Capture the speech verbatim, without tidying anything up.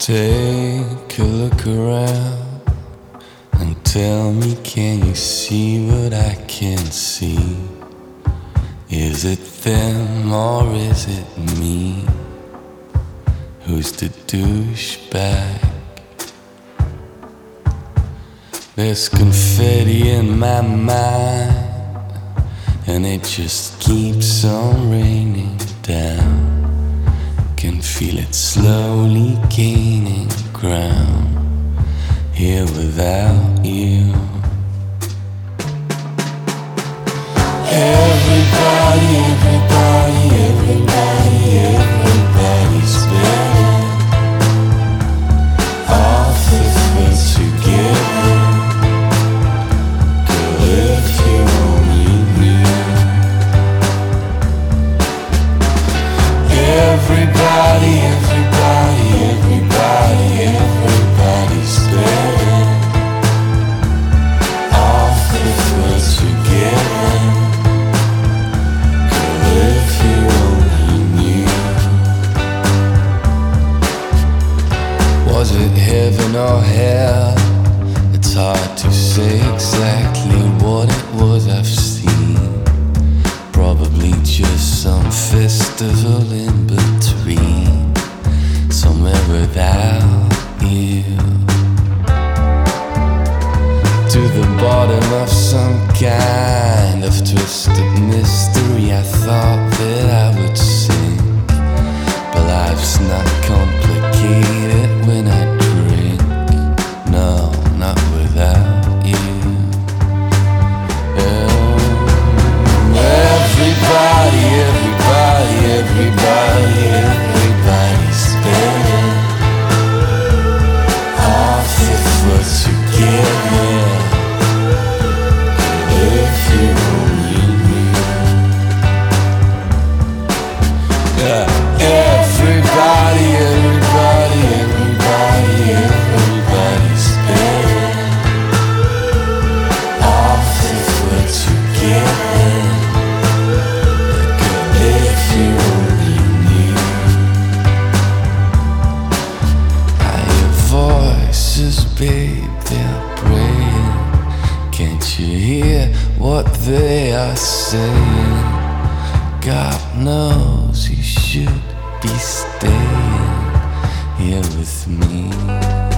Take a look around and tell me, can you see what I can see? Is it them or is it me? Who's the douchebag? There's confetti in my mind, and it just keeps on raining down. Can feel it slowly gaining ground here without you. Everybody, everybody, everybody, everybody's better off if we're together. Girl, if you only knew. Everybody, everybody, everybody, everybody's better off if we're together. Girl, if you only knew. Was it heaven or hell? It's hard to say exactly what it was I've seen. Probably just some festival in between, somewhere without you. To the bottom of some kind of twisted mystery, I thought that I would sink. But life's not complicated when I drink. No, not without you. Everybody, everybody, everybody, everybody's better off if we're together. If you only knew. Yeah. Everybody, everybody, everybody, everybody's better off if we're together. Babe, they're praying. Can't you hear what they are saying? God knows you should be staying here with me.